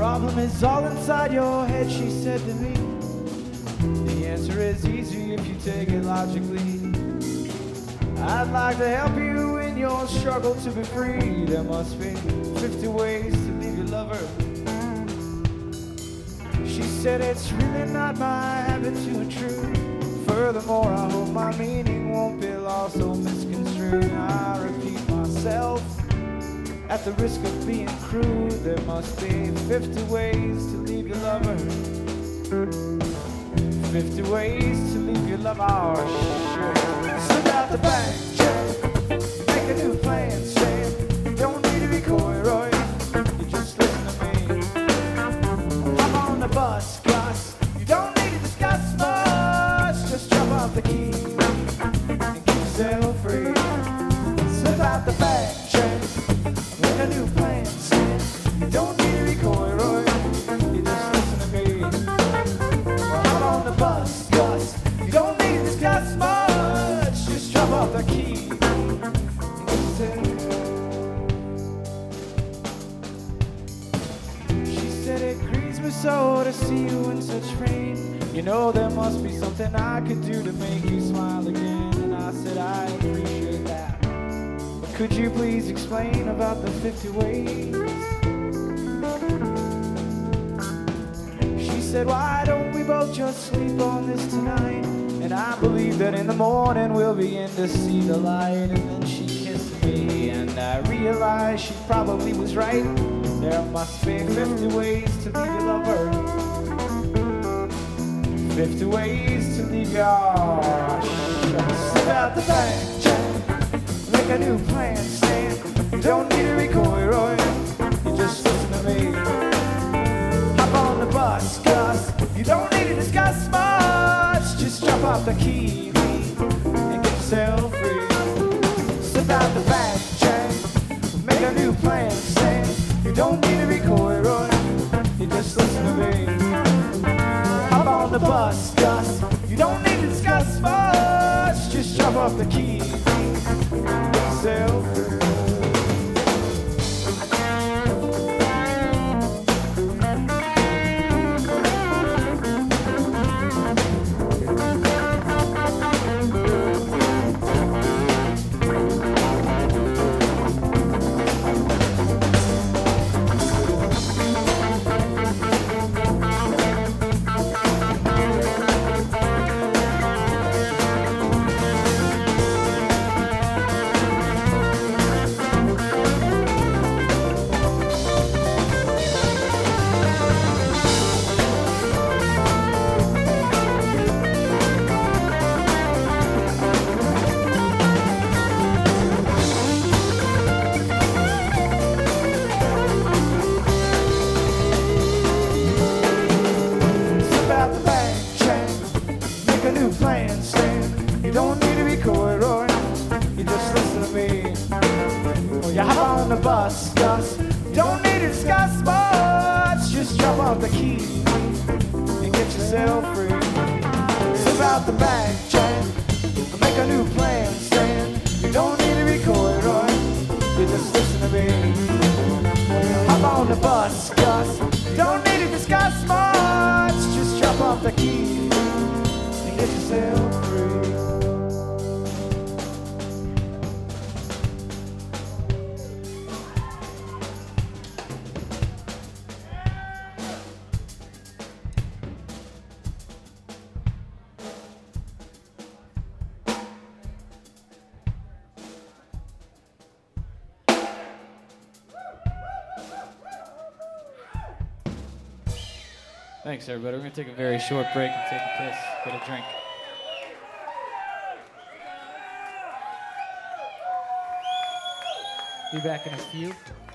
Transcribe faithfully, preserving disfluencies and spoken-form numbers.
problem is all inside your head, she said to me. The answer is easy if you take it logically. I'd like to help you in your struggle to be free. There must be fifty ways to leave your lover. She said it's really not my habit to intrude. Furthermore, I hope my meaning won't be lost or misconstrued. I repeat myself, at the risk of being crude, there must be fifty ways to leave your lover. fifty ways to leave your lover. Oh, sure. Slip out the bank check, make a new plan, say you don't need to be coy, Roy. You just listen to me. Hop on the bus, Gus. You don't need to discuss much. Just drop off the key and get yourself free. Slip out the bank check, make a new plan, say you don't need to be coy, Roy. You just listen to me. Well, hop on the bus, Gus. You don't need to discuss much. Just drop off the key and get yourself free. She said it grieves me so to see you in such pain. You know there must be something I could do to make you smile again. And I said I appreciate that, but could you please explain about the fifty ways? She said, why don't we both just sleep on this tonight? And I believe that in the morning we'll begin to see the light. And then she kissed me and I realized she probably was right. There must be fifty ways to leave your lover. fifty ways to leave your Slip out the bank check, make a new plan, stand. You don't need to be coy, Roy. You just listen to me. Hop on the bus, Gus. You don't need to discuss much. Just drop off the key and get yourself free. Slip out the bank check, make a new plan, stand. You don't need to be coy, Roy. You just listen to me. Hop on the bus, Gus. You don't need to discuss much. Just drop off the key and get yourself free. Bus, Gus. Don't need to discuss much. Just drop off the key and get yourself free. Slip out the bank, Jack. Make a new plan, stand. You don't need to be coy, Roy. You just listen to me. Hop on the bus, Gus. Don't need to discuss much. Just drop off the key and get yourself free. Thanks, everybody. We're going to take a very short break and take a piss, get a drink. Be back in a few.